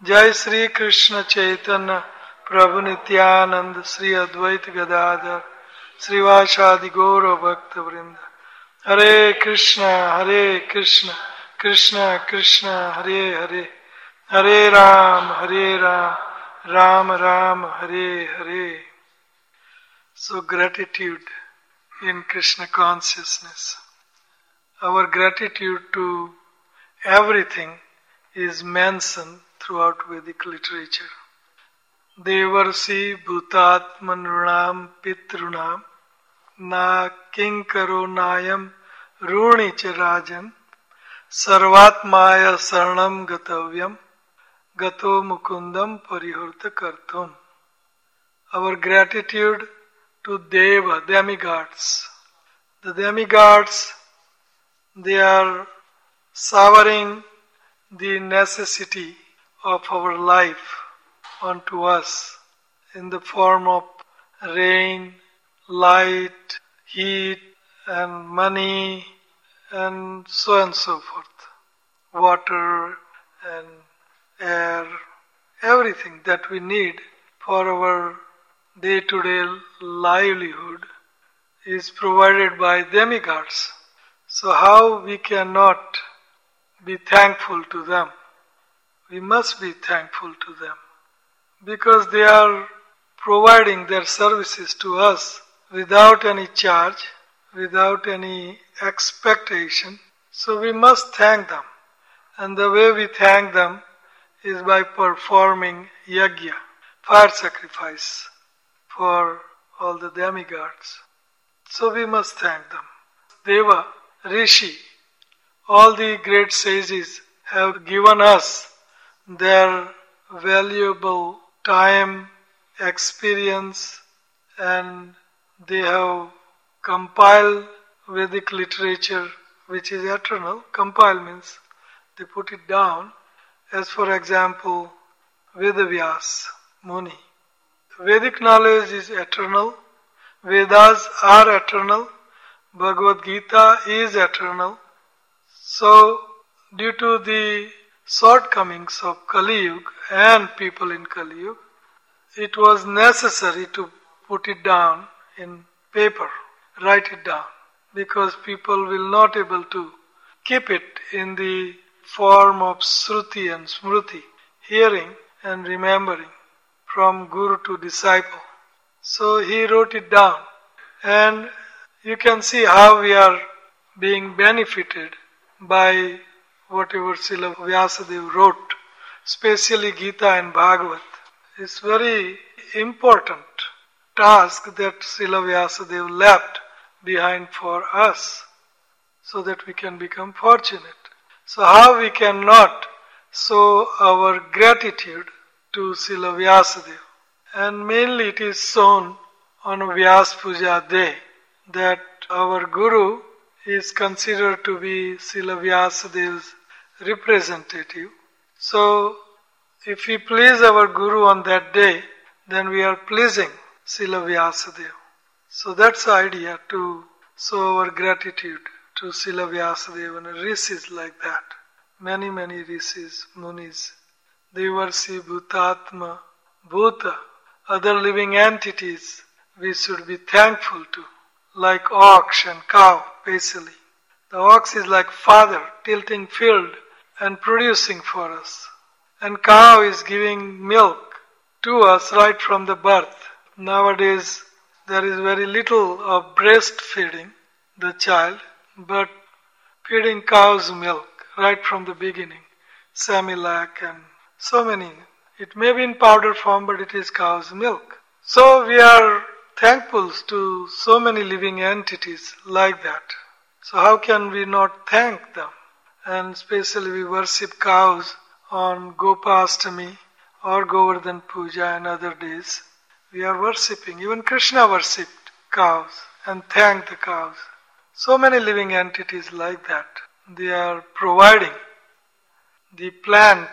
जय श्री कृष्ण चैतन्य प्रभु नित्यानंद श्री अद्वैत गदाधर श्रीवासादि गौर भक्त वृंद। हरे कृष्ण कृष्ण कृष्ण हरे हरे, हरे Ram Ram Ram Hare Hare. So gratitude in Krishna consciousness. Our gratitude to everything is mentioned throughout Vedic literature. Devarsi bhutatmanunam pitrunam na kinkaro nayam runi cha rajan sarvatmaya saranam gatavyam gato mukundam parihurta kartum. Our gratitude to Deva, demigods. The demigods, they are showering the necessity of our life onto us in the form of rain, light, heat, and money, and so forth. Water and air, everything that we need for our day-to-day livelihood is provided by demigods. So how we cannot be thankful to them? We must be thankful to them because they are providing their services to us without any charge, without any expectation. So we must thank them. And the way we thank them is by performing yajna, fire sacrifice for all the demigods. So we must thank them. Deva, Rishi, all the great sages have given us their valuable time, experience, and they have compiled Vedic literature which is eternal. Compile means they put it down. As for example, Vedavyas Muni. Vedic knowledge is eternal. Vedas are eternal. Bhagavad Gita is eternal. So, due to the shortcomings of Kali Yuga and people in Kali Yuga, it was necessary to put it down in paper, write it down, because people will not able to keep it in the form of Shruti and Smruti, hearing and remembering from Guru to disciple. So he wrote it down, and you can see how we are being benefited by whatever Srila Vyasadeva wrote, especially Gita and Bhagavad. It's very important task that Srila Vyasadeva left behind for us so that we can become fortunate. So how we cannot show our gratitude to Srila Vyasadeva? And mainly it is shown on Vyas Puja Day that our Guru is considered to be Srila Vyasadeva's representative. So, if we please our Guru on that day, then we are pleasing Srila Vyasadeva. So that's the idea, to show our gratitude to Srila Vyasadeva and rishis like that. Many rishis, munis. Devarsi, Bhutatma, Bhuta, other living entities we should be thankful to, like ox and cow, basically. The ox is like father, tilting field and producing for us. And cow is giving milk to us right from the birth. Nowadays, there is very little of breastfeeding the child, but feeding cows milk right from the beginning. Samilac and so many. It may be in powder form, but it is cow's milk. So we are thankful to so many living entities like that. So how can we not thank them? And especially we worship cows on Gopastami or Govardhan Puja and other days. We are worshipping. Even Krishna worshipped cows and thanked the cows. So many living entities like that. They are providing the plant.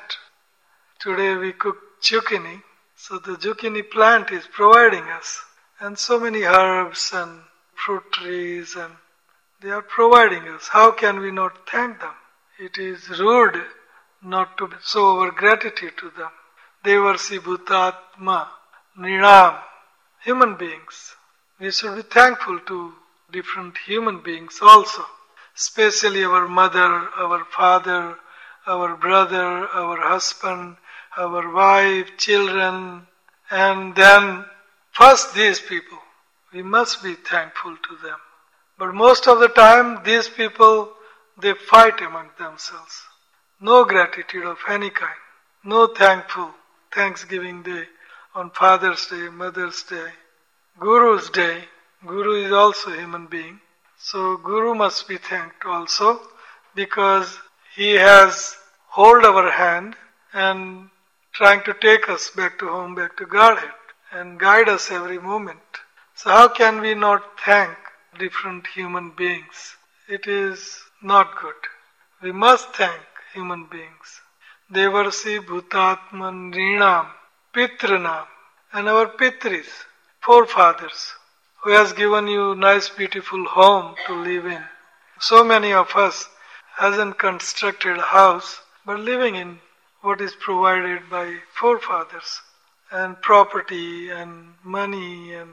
Today we cook zucchini. So the zucchini plant is providing us. And so many herbs and fruit trees, and they are providing us. How can we not thank them? It is rude not to show our gratitude to them. Devarsi Bhutatma Nrinam, human beings. We should be thankful to different human beings also, especially our mother, our father, our brother, our husband, our wife, children, and then first these people. We must be thankful to them. But most of the time, these people, they fight among themselves. No gratitude of any kind. No Thanksgiving Day on Father's Day, Mother's Day, Guru's Day. Guru is also a human being. So Guru must be thanked also because he has hold our hand and trying to take us back to home, back to Godhead and guide us every moment. So how can we not thank different human beings? It is not good. We must thank human beings. Devarsi Bhutatman Nrinam Pitranam, and our Pitris, forefathers, who has given you nice beautiful home to live in. So many of us hasn't constructed a house but living in what is provided by forefathers, and property and money and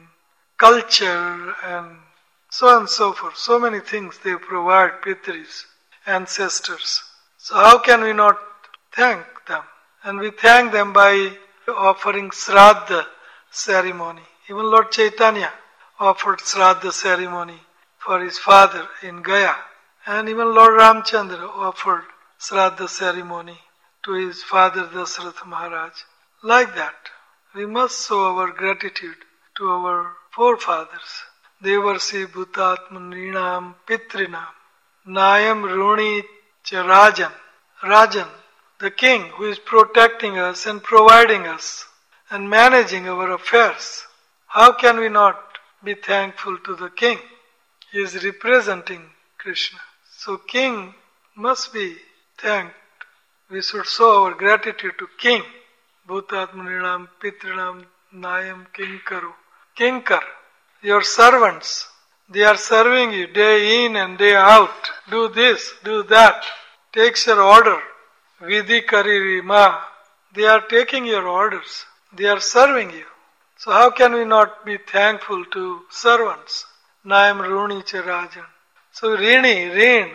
culture and so on and so forth. So many things they provide, Pitris, ancestors. So how can we not thank them? And we thank them by offering Shraddha ceremony. Even Lord Chaitanya offered Shraddha ceremony for his father in Gaya. And even Lord Ramchandra offered Shraddha ceremony to his father Dasarath Maharaj. Like that, we must show our gratitude to our forefathers. Devarsi Bhutatman Nrinam Pitrinam Nayam Runi Rajan. Rajan, the king who is protecting us and providing us and managing our affairs. How can we not be thankful to the king? He is representing Krishna. So king must be thanked. We should show our gratitude to king. Bhutatmanam Pitrinam Nayam Kinkaru. Kinkar, your servants, they are serving you day in and day out. Do this, do that. Takes your order. Vidhi Karirima. They are taking your orders. They are serving you. So how can we not be thankful to servants? Nayam Runi Rajan. So Rin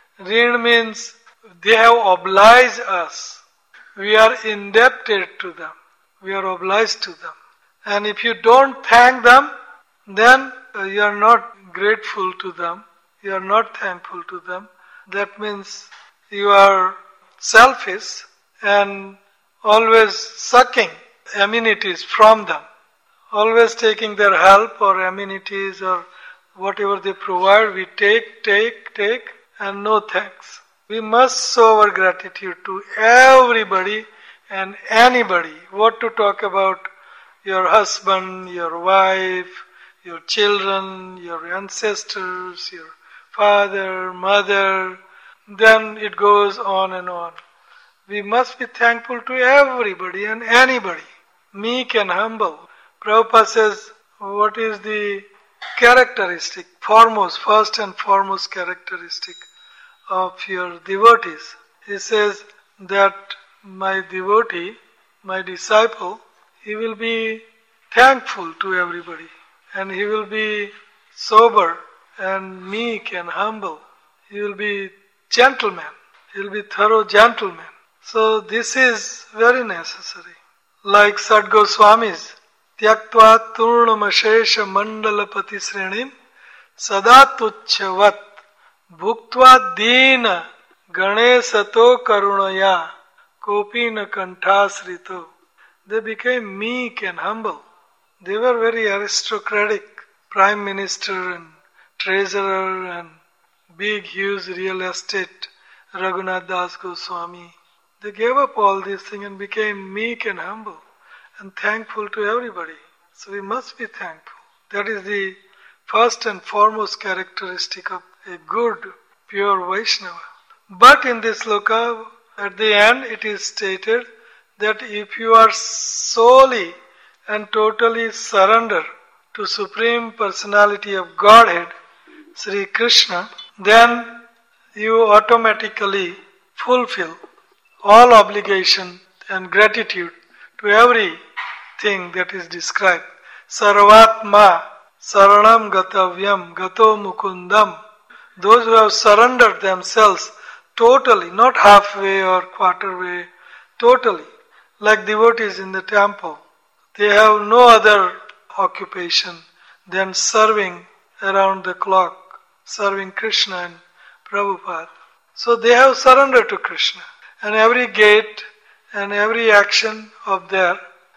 means they have obliged us. We are indebted to them. We are obliged to them. And if you don't thank them, then you are not grateful to them. You are not thankful to them. That means you are selfish and always sucking amenities from them. Always taking their help or amenities or whatever they provide, we take, and no thanks. We must show our gratitude to everybody and anybody. What to talk about your husband, your wife, your children, your ancestors, your father, mother. Then it goes on and on. We must be thankful to everybody and anybody. Meek and humble. Prabhupada says, what is the characteristic, first and foremost characteristic of your devotees? He says that my devotee, my disciple, he will be thankful to everybody and he will be sober and meek and humble. He will be gentleman. He will be thorough gentleman. So this is very necessary. Like Sad Goswamis, Tyaktva Turnamashesha Mandalapati Srenim Sada Tuchchavat Bhuktva Dina Ganesato Karunaya Kopina Kanthasrito. They became meek and humble. They were very aristocratic, prime minister and treasurer and big huge real estate, Raghunath Das Goswami. They gave up all these things and became meek and humble and thankful to everybody. So we must be thankful. That is the first and foremost characteristic of a good, pure Vaishnava. But in this sloka, at the end it is stated that if you are solely and totally surrender to Supreme Personality of Godhead, Sri Krishna, then you automatically fulfill all obligation and gratitude to everything that is described. Sarvatma Saranam Gatavyam Gato Mukundam. Those who have surrendered themselves totally, not halfway or quarter way, totally, like devotees in the temple. They have no other occupation than serving around the clock, serving Krishna and Prabhupada. So they have surrendered to Krishna. And every gate and every action of there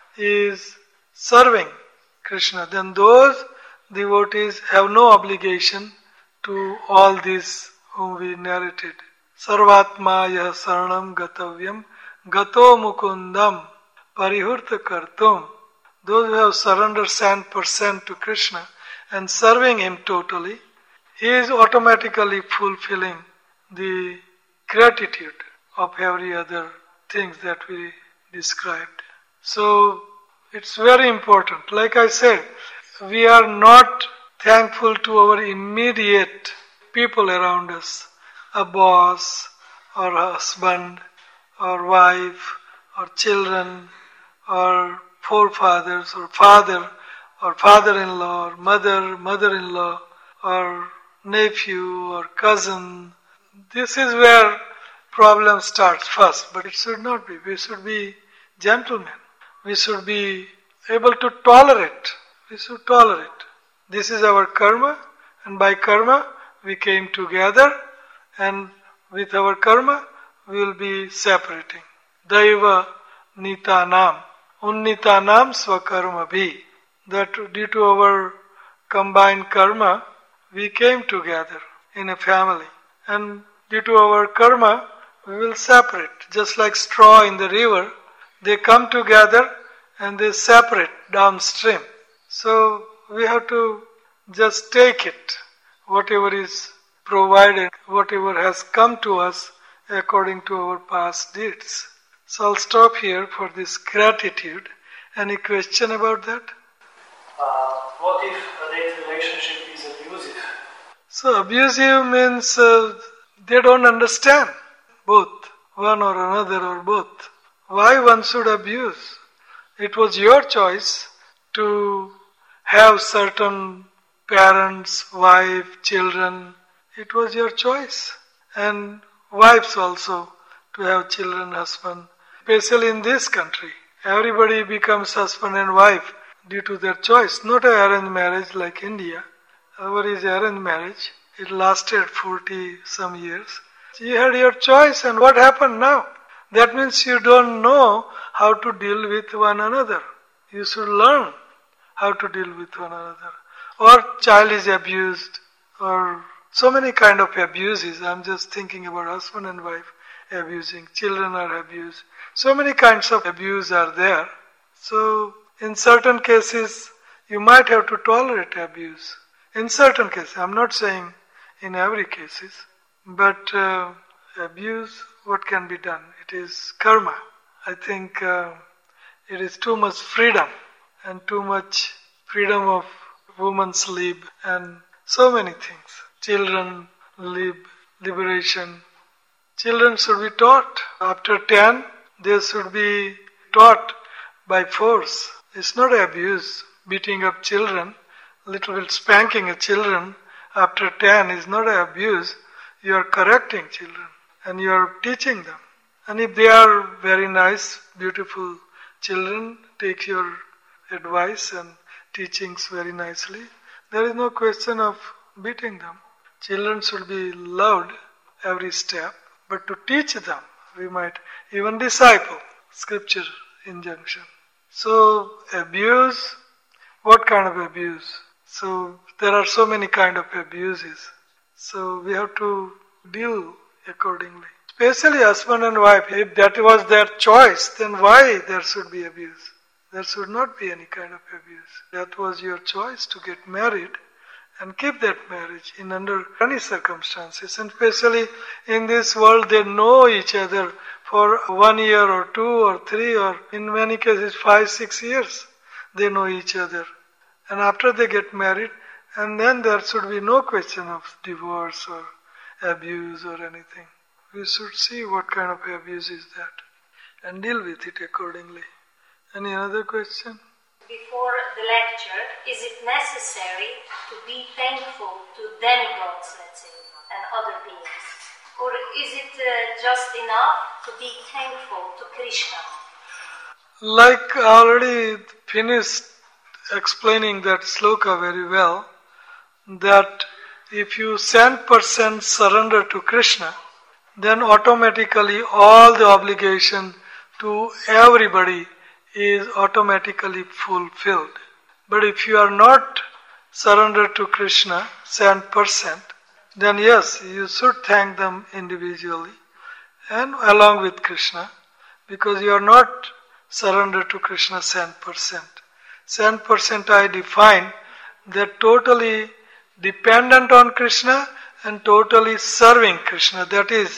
is serving Krishna. Then those devotees have no obligation to all these whom we narrated. Sarvatma yah saranam gatavyam gato mukundam parihurta kartum. Those who have surrendered 100% to Krishna and serving Him totally, He is automatically fulfilling the gratitude of every other things that we described. So it's very important. Like I said, we are not thankful to our immediate people around us, a boss or a husband or wife or children or forefathers or father or father-in-law or mother-in-law or nephew or cousin. This is where problem starts first, but it should not be. We should be gentlemen. We should be able to tolerate. We should tolerate. This is our karma, and by karma we came together, and with our karma we will be separating. Daiva nitanam, unnitanam swakarma bhi. That due to our combined karma, we came together in a family. And due to our karma, we will separate. Just like straw in the river, they come together and they separate downstream. So we have to just take it, whatever is provided, whatever has come to us according to our past deeds. So I'll stop here for this gratitude. Any question about that? What if a date relationship is abusive? So abusive means they don't understand both, one or another or both. Why one should abuse? It was your choice to have certain parents, wife, children. It was your choice. And wives also to have children, husband. Especially in this country, everybody becomes husband and wife due to their choice. Not an arranged marriage like India. Our is arranged marriage. It lasted 40 some years. You had your choice, and what happened now? That means you don't know how to deal with one another. You should learn how to deal with one another. Or child is abused, or so many kind of abuses. I'm just thinking about husband and wife abusing. Children are abused. So many kinds of abuse are there. So in certain cases, you might have to tolerate abuse. In certain cases, I'm not saying in every cases, but abuse, what can be done? It is karma. I think it is too much freedom and too much freedom of woman's lib and so many things. Children, liberation. Children should be taught. After 10, they should be taught by force. It's not abuse. Beating up children, little bit spanking a children after 10 is not abuse. You are correcting children and you are teaching them. And if they are very nice, beautiful children, take your advice and teachings very nicely, there is no question of beating them. Children should be loved every step, but to teach them, we might even disciple, scripture injunction. So abuse, what kind of abuse? So there are so many kind of abuses. So we have to deal accordingly. Especially husband and wife, if that was their choice, then why there should be abuse? There should not be any kind of abuse. That was your choice to get married and keep that marriage in under any circumstances. And especially in this world, they know each other for 1 year or 2 or 3 or in many cases 5, 6 years. They know each other. And after they get married, and then there should be no question of divorce or abuse or anything. We should see what kind of abuse is that and deal with it accordingly. Any other question? Before the lecture, is it necessary to be thankful to demigods, let's say, and other beings? Or is it just enough to be thankful to Krishna? Like I already finished explaining that sloka very well, that if you 100% surrender to Krishna, then automatically all the obligation to everybody is automatically fulfilled. But if you are not surrendered to Krishna 100%, then yes, you should thank them individually and along with Krishna, because you are not surrendered to Krishna 100%. 100% I define that totally dependent on Krishna and totally serving Krishna. That is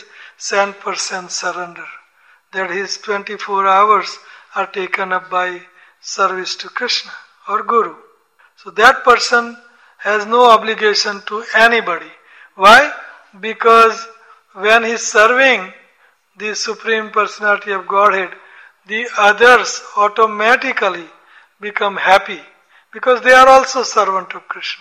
100% surrender. That his 24 hours are taken up by service to Krishna or Guru. So that person has no obligation to anybody. Why? Because when he is serving the Supreme Personality of Godhead, the others automatically become happy because they are also servant of Krishna.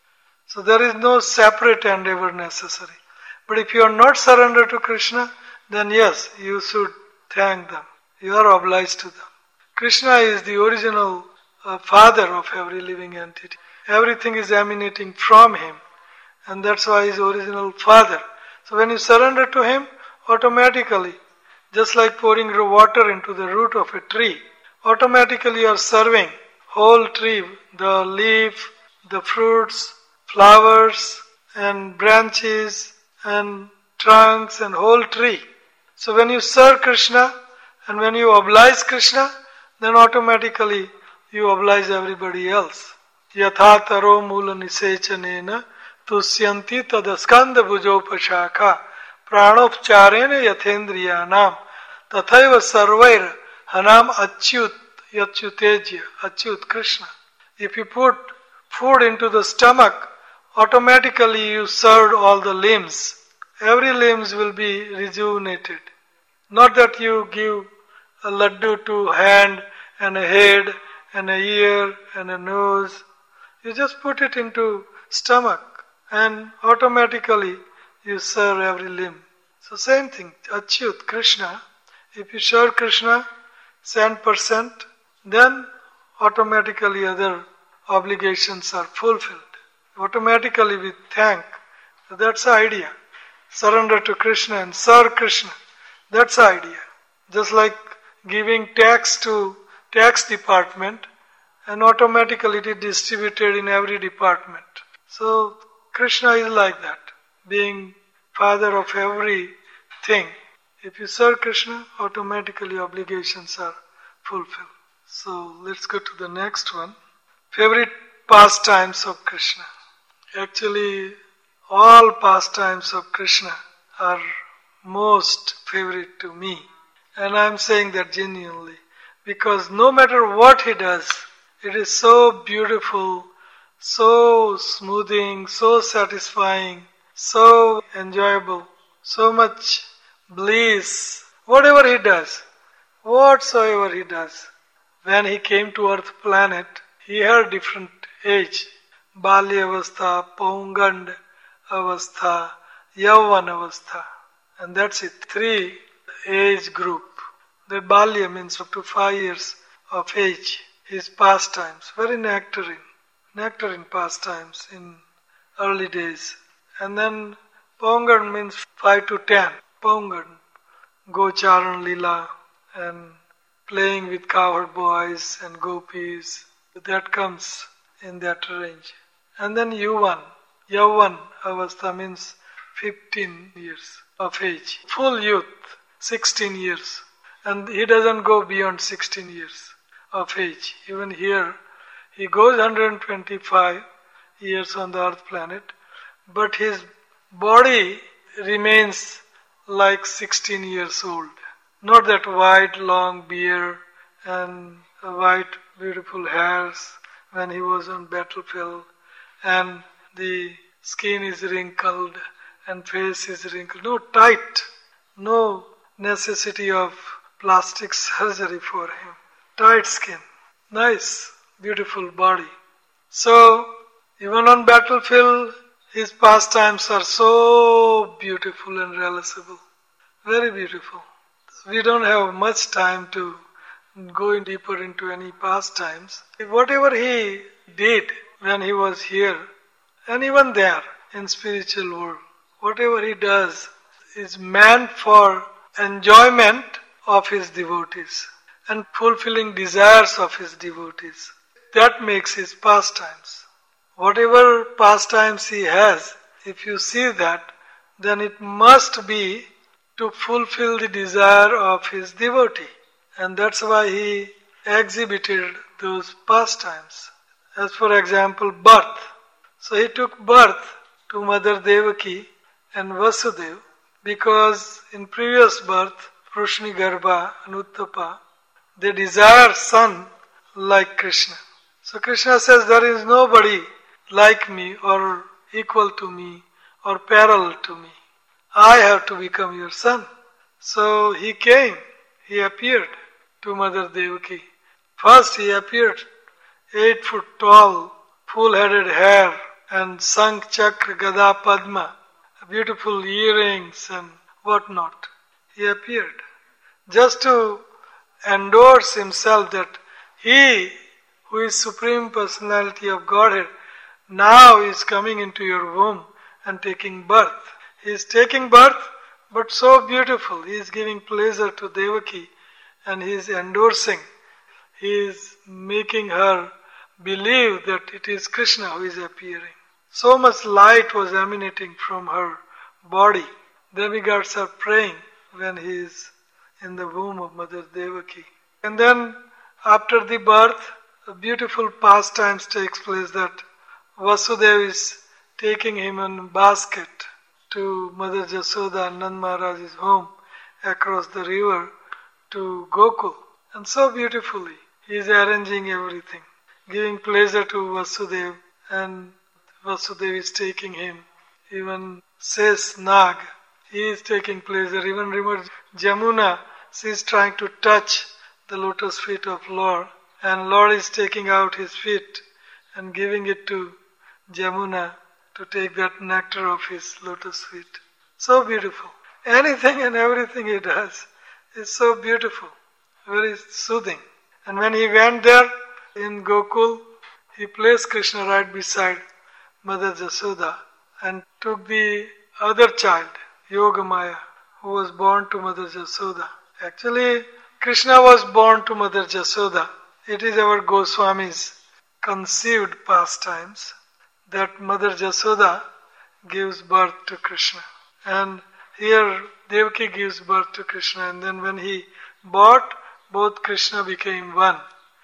So there is no separate endeavor necessary. But if you are not surrendered to Krishna, then yes, you should thank them. You are obliged to them. Krishna is the original father of every living entity. Everything is emanating from him. And that's why he is original father. So when you surrender to him, automatically, just like pouring water into the root of a tree, automatically you are serving whole tree, the leaf, the fruits, flowers and branches and trunks and whole tree. So when you serve Krishna and when you oblige Krishna, then automatically you oblige everybody else. Yatha taro mula nisechanena tusyanti tadaskanda bhujopashaka pranopcharena yathendriyanam tathaiva sarvair hanam achyut yachyutejya achyut Krishna. If you put food into the stomach, automatically you served all the limbs. Every limbs will be rejuvenated. Not that you give a laddu to hand and a head and a ear and a nose. You just put it into stomach and automatically you serve every limb. So same thing, Achyut, Krishna. If you serve Krishna 100%, then automatically other obligations are fulfilled. Automatically we thank. So that's the idea. Surrender to Krishna and serve Krishna. That's the idea. Just like giving tax to tax department, and automatically it is distributed in every department. So Krishna is like that, being father of everything. If you serve Krishna, automatically obligations are fulfilled. So let's go to the next one. Favorite pastimes of Krishna. Actually, all pastimes of Krishna are most favorite to me. And I'm saying that genuinely. Because no matter what he does, it is so beautiful, so smoothing, so satisfying, so enjoyable, so much bliss. Whatever he does, whatsoever he does. When he came to earth planet, he had different age. Balya avastha, Paungand avastha, Yauvan avastha. And that's it. 3 age group. The Balya means up to 5 years of age. His pastimes, very nectarine pastimes in early days. And then Paungand means 5 to 10. Paungand, Gocharan Lila and playing with cowherd boys and gopis. That comes in that range. And then Yauvan avastha means 15 years of age. Full youth, 16 years. And he doesn't go beyond 16 years of age. Even here, he goes 125 years on the earth planet, but his body remains like 16 years old. Not that white long beard and white beautiful hairs when he was on battlefield, and the skin is wrinkled and face is wrinkled. No, tight, No necessity of plastic surgery for him. Tight skin, nice, beautiful body. So, even on battlefield, his pastimes are so beautiful and realizable. Very beautiful. We don't have much time to go deeper into any pastimes. Whatever he did when he was here, and even there in spiritual world, whatever he does is meant for enjoyment of his devotees and fulfilling desires of his devotees. That makes his pastimes. Whatever pastimes he has, if you see that, then it must be to fulfill the desire of his devotee. And that's why he exhibited those pastimes. As for example, birth. So he took birth to Mother Devaki and Vasudeva because in previous birth, Prushni Garbha and Uttapa, they desire son like Krishna. So Krishna says, there is nobody like me or equal to me or parallel to me. I have to become your son. So he came, he appeared to Mother Devaki. First he appeared 8 foot tall, full-headed hair and Sank Chakra Gada Padma, beautiful earrings and whatnot. He appeared just to endorse himself that he who is Supreme Personality of Godhead now is coming into your womb and taking birth. He is taking birth, but so beautiful. He is giving pleasure to Devaki and he is endorsing. He is making her believe that it is Krishna who is appearing. So much light was emanating from her body. Demigods are praying when he is in the womb of Mother Devaki. And then after the birth, a beautiful pastimes takes place that Vasudeva is taking him in a basket to Mother Jasoda and Nand Maharaj's home across the river to Gokul. And so beautifully he is arranging everything, giving pleasure to Vasudeva, and Vasudeva is taking him. Even says Nag, he is taking pleasure. Even remember Jamuna, she is trying to touch the lotus feet of Lord, and Lord is taking out his feet and giving it to Jamuna to take that nectar of his lotus feet. So beautiful. Anything and everything he does is so beautiful, very soothing. And when he went there in Gokul, he placed Krishna right beside Mother Jasoda and took the other child, Yogamaya, who was born to Mother Jasoda. Actually, Krishna was born to Mother Jasoda. It is our Goswami's conceived pastimes that Mother Jasoda gives birth to Krishna. And here Devaki gives birth to Krishna, and then when he bought, both Krishna became one.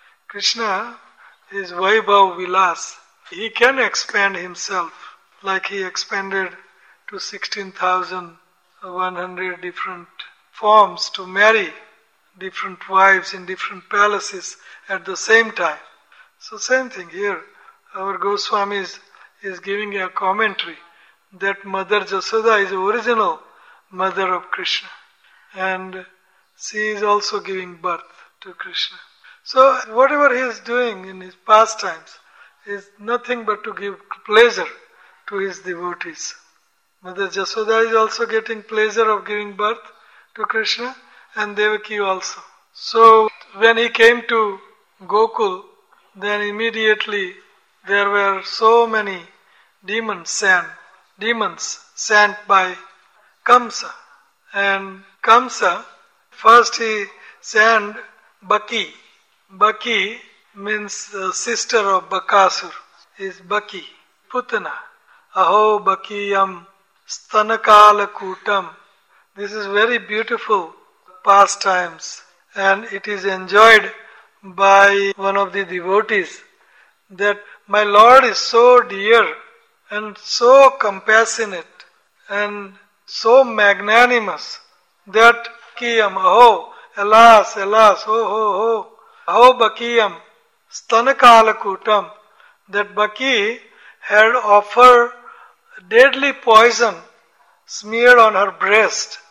Krishna is Vaibhav Vilas. He can expand himself like he expanded to 16,100 different forms to marry different wives in different palaces at the same time. So same thing here. Our Goswami is giving a commentary that Mother Jasoda is the original mother of Krishna, and she is also giving birth to Krishna. So whatever he is doing in his pastimes is nothing but to give pleasure to his devotees. Mother Jasoda is also getting pleasure of giving birth to Krishna, and Devaki also. So when he came to Gokul, then immediately there were so many demons sent by Kamsa. And Kamsa, first he sent Baki. Baki means sister of Bakasur, is Baki, Putana. Aho Bakiyam Stanakala Kutam. This is very beautiful pastimes, and it is enjoyed by one of the devotees that my Lord is so dear and so compassionate and so magnanimous that Bakiyam, aho, alas, alas, ho, aho Bakiyam Stanakala Kutam, that Baki had offered deadly poison smeared on her breast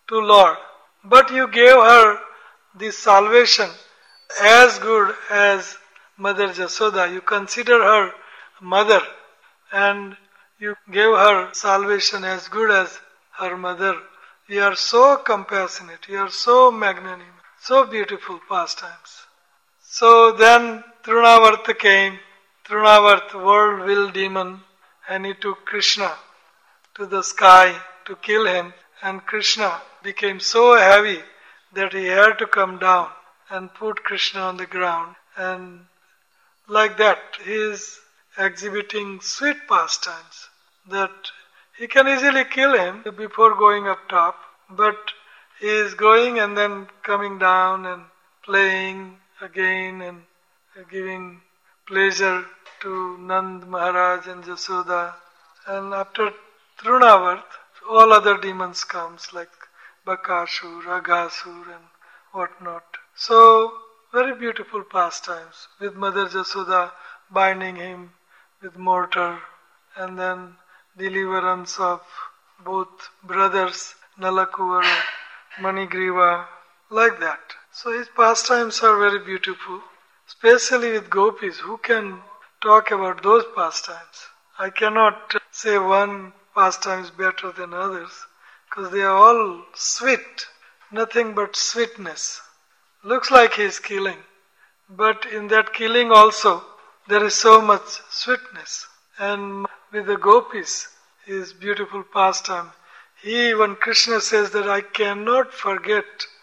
to Lord. But you gave her the salvation as good as Mother Jasoda. You consider her mother and you gave her salvation as good as her mother. You are so compassionate, you are so magnanimous, so beautiful pastimes. So then Trinavarta came, Trinavarta, world-will demon, and he took Krishna to the sky to kill him, and Krishna became so heavy that he had to come down and put Krishna on the ground, and like that he is exhibiting sweet pastimes that he can easily kill him before going up top, but he is going and then coming down and playing again and giving pleasure to Nand Maharaj and Jasoda. And after Trunavart, all other demons comes like Bakasur, Aghasur and whatnot. So, very beautiful pastimes with Mother Jasoda binding him with mortar and then deliverance of both brothers, Nalakuvara, Manigriva, like that. So his pastimes are very beautiful, especially with gopis. Who can talk about those pastimes? I cannot say one pastime is better than others because they are all sweet, nothing but sweetness. Looks like he is killing, but in that killing also there is so much sweetness. And with the gopis, his beautiful pastime, when Krishna says that I cannot forget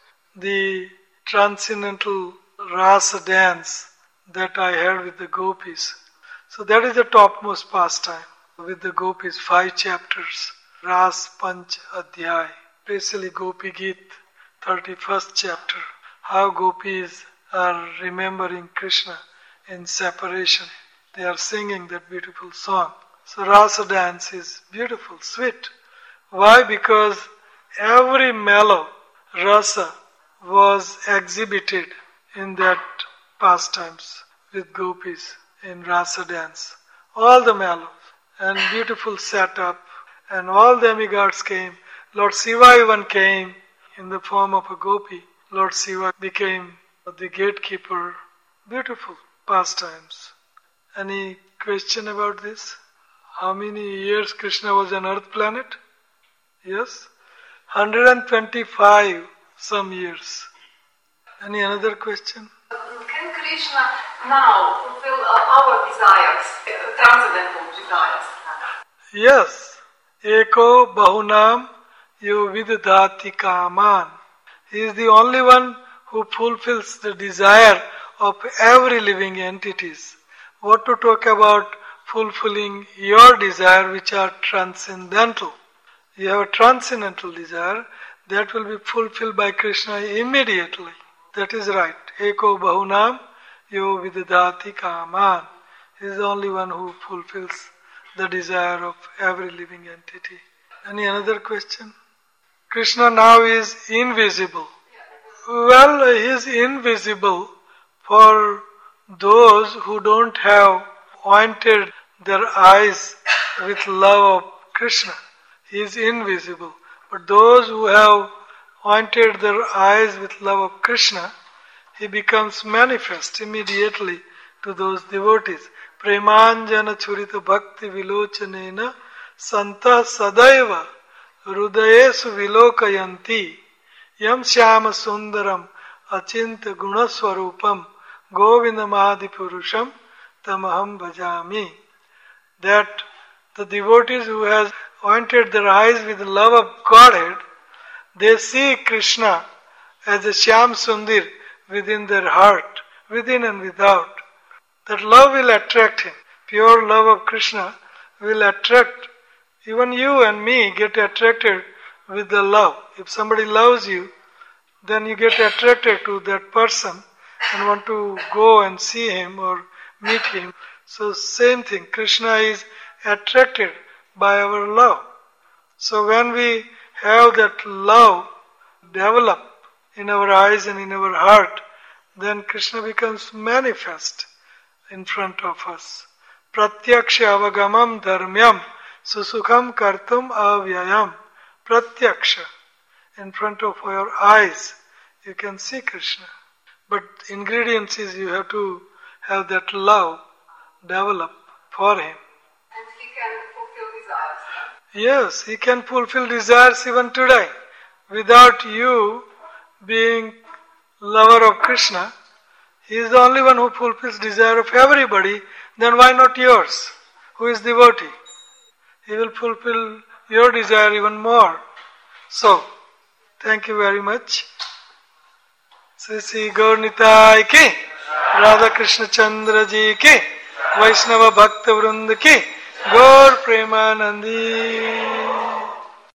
the transcendental rasa dance that I had with the gopis. So that is the topmost pastime with the gopis, 5 chapters, Ras Panch Adhyay, especially Gopi Geet, 31st chapter, how gopis are remembering Krishna in separation. They are singing that beautiful song. So rasa dance is beautiful, sweet. Why? Because every mellow rasa was exhibited in that pastimes with gopis in rasa dance. All the mellows and beautiful setup, and all demigods came. Lord Shiva even came in the form of a gopi. Lord Shiva became the gatekeeper. Beautiful pastimes. Any question about this? How many years Krishna was on earth planet? Yes? 125 some years. Any another question? Can Krishna now fulfill our desires, transcendental desires? Yes. Eko bahunam yo vidadati kaman. He is the only one who fulfills the desire of every living entities. What to talk about fulfilling your desire which are transcendental. You have a transcendental desire that will be fulfilled by Krishna immediately. That is right. Eko bahunam yo vidadati kaman. He is the only one who fulfills the desire of every living entity. Any another question? Krishna now is invisible. Well, he is invisible for those who don't have ointed their eyes with love of Krishna. He is invisible. But those who have ointed their eyes with love of Krishna, he becomes manifest immediately to those devotees. Premanjana churita bhakti vilochanena santa sadaiva hrudayesu vilokayanti yam shyama sundaram achinta gunaswarupam govindamadi purusham tamaham bhajami. That the devotees who has ointed their eyes with the love of Godhead, they see Krishna as a Shyam Sundir within their heart, within and without. That love will attract him. Pure love of Krishna will attract. Even you and me get attracted with the love. If somebody loves you, then you get attracted to that person and want to go and see him or meet him. So same thing, Krishna is attracted by our love. So when we have that love develop in our eyes and in our heart, then Krishna becomes manifest in front of us. Pratyaksha avagamam dharmyam susukham kartum avyayam. Pratyaksha. in front of your eyes, you can see Krishna. But ingredients is you have to have that love develop for him. And he can fulfill desires. Yes, he can fulfill desires even today. Without you being lover of Krishna, he is the only one who fulfills desire of everybody. Then why not yours, who is devotee? He will fulfill your desire even more. So, thank you very much. Sri Gaur Nitai ki, Radha Krishna Chandra ji ki, Vaishnava Bhakta Vrunda ki, Gaur Premanandi.